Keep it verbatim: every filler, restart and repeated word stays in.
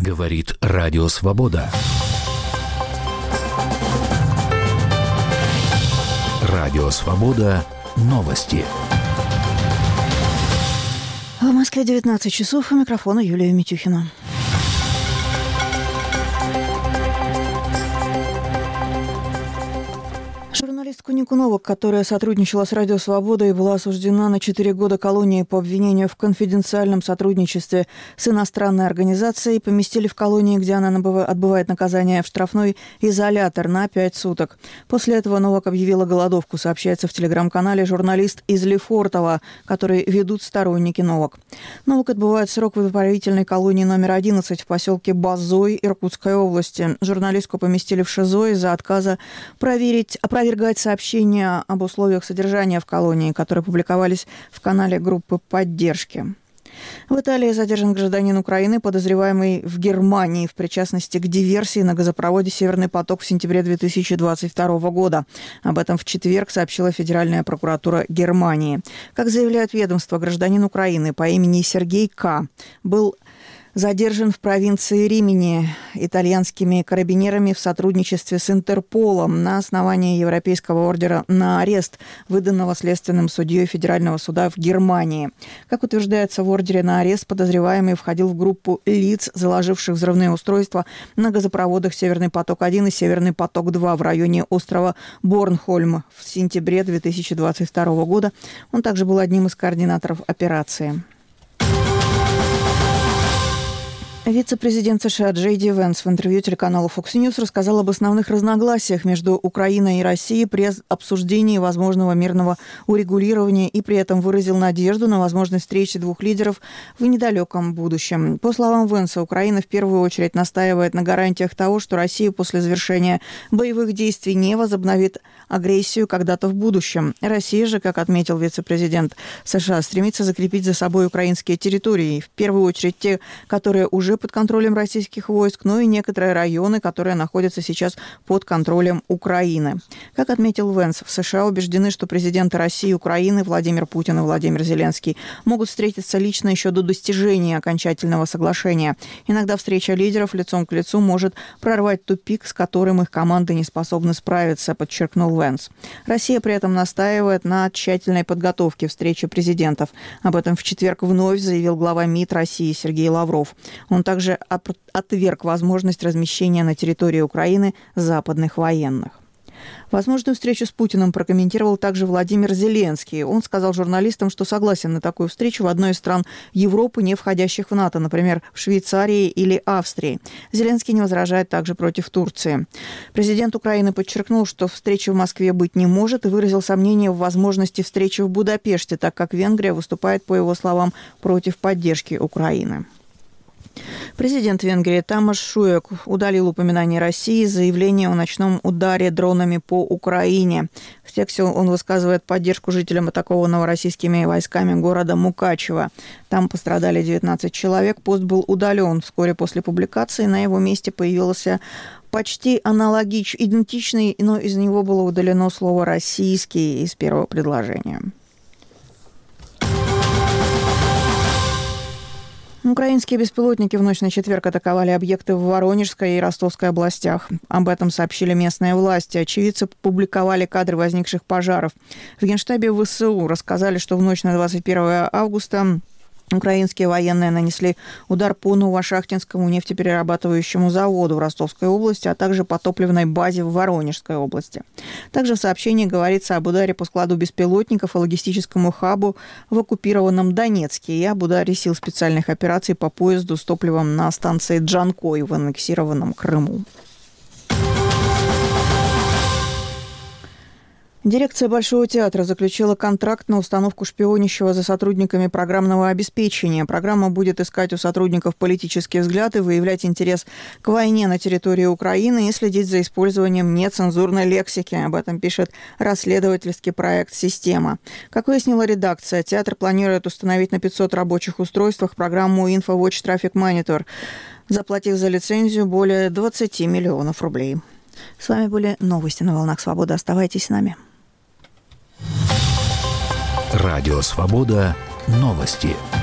Говорит Радио Свобода. Радио Свобода. Новости. В Москве девятнадцать часов. У микрофона Юлия Митюхина. Журналистку Нику Новак, которая сотрудничала с Радио Свобода и была осуждена на четыре года колонии по обвинению в конфиденциальном сотрудничестве с иностранной организацией, поместили в колонии, где она отбывает наказание, в штрафной изолятор на пять суток. После этого Новак объявила голодовку, сообщается в телеграм-канале журналист из Лефортово, который ведут сторонники Новак. Новак отбывает срок в исправительной колонии номер одиннадцать в поселке Базой Иркутской области. Журналистку поместили в ШИЗО из-за отказа проверить, опровергать сообщения об условиях содержания в колонии, которые публиковались в канале группы поддержки. В Италии задержан гражданин Украины, подозреваемый в Германии в причастности к диверсии на газопроводе «Северный поток» в сентябре две тысячи двадцать второго года. Об этом в четверг сообщила Федеральная прокуратура Германии. Как заявляет ведомство, гражданин Украины по имени Сергей К. был задержан в провинции Римини итальянскими карабинерами в сотрудничестве с Интерполом на основании Европейского ордера на арест, выданного следственным судьей Федерального суда в Германии. Как утверждается в ордере на арест, подозреваемый входил в группу лиц, заложивших взрывные устройства на газопроводах «Северный поток-один» и «Северный поток-два» в районе острова Борнхольм в сентябре две тысячи двадцать второго года. Он также был одним из координаторов операции. Вице-президент США Джей Ди Венс в интервью телеканалу Fox News рассказал об основных разногласиях между Украиной и Россией при обсуждении возможного мирного урегулирования и при этом выразил надежду на возможность встречи двух лидеров в недалеком будущем. По словам Венса, Украина в первую очередь настаивает на гарантиях того, что Россия после завершения боевых действий не возобновит агрессию когда-то в будущем. Россия же, как отметил вице-президент США, стремится закрепить за собой украинские территории, в первую очередь те, которые уже под контролем российских войск, но и некоторые районы, которые находятся сейчас под контролем Украины. Как отметил Венс, в США убеждены, что президенты России и Украины Владимир Путин и Владимир Зеленский могут встретиться лично еще до достижения окончательного соглашения. Иногда встреча лидеров лицом к лицу может прорвать тупик, с которым их команды не способны справиться, подчеркнул Венс. Россия при этом настаивает на тщательной подготовке встречи президентов. Об этом в четверг вновь заявил глава МИД России Сергей Лавров. Он также отверг возможность размещения на территории Украины западных военных. Возможную встречу с Путиным прокомментировал также Владимир Зеленский. Он сказал журналистам, что согласен на такую встречу в одной из стран Европы, не входящих в НАТО, например, в Швейцарии или Австрии. Зеленский не возражает также против Турции. Президент Украины подчеркнул, что встречи в Москве быть не может, и выразил сомнение в возможности встречи в Будапеште, так как Венгрия выступает, по его словам, против поддержки Украины. Президент Венгрии Тамаш Шуек удалил упоминание России, заявление о ночном ударе дронами по Украине. В тексте он высказывает поддержку жителям атакованного российскими войсками города Мукачево. Там пострадали девятнадцать человек. Пост был удален вскоре после публикации. На его месте появился почти аналогичный, идентичный, но из него было удалено слово «российский» из первого предложения. Украинские беспилотники в ночь на четверг атаковали объекты в Воронежской и Ростовской областях. Об этом сообщили местные власти. Очевидцы публиковали кадры возникших пожаров. В Генштабе ВСУ рассказали, что в ночь на двадцать первое августа украинские военные нанесли удар по Новошахтинскому нефтеперерабатывающему заводу в Ростовской области, а также по топливной базе в Воронежской области. Также в сообщении говорится об ударе по складу беспилотников и логистическому хабу в оккупированном Донецке и об ударе сил специальных операций по поезду с топливом на станции Джанкой в аннексированном Крыму. Дирекция Большого театра заключила контракт на установку шпионящего за сотрудниками программного обеспечения. Программа будет искать у сотрудников политические взгляды, выявлять интерес к войне на территории Украины и следить за использованием нецензурной лексики. Об этом пишет расследовательский проект «Система». Как выяснила редакция, театр планирует установить на пятьсот рабочих устройствах программу InfoWatch Traffic Monitor, заплатив за лицензию более двадцать миллионов рублей. С вами были новости на «Волнах Свободы». Оставайтесь с нами. Радио Свобода. Новости.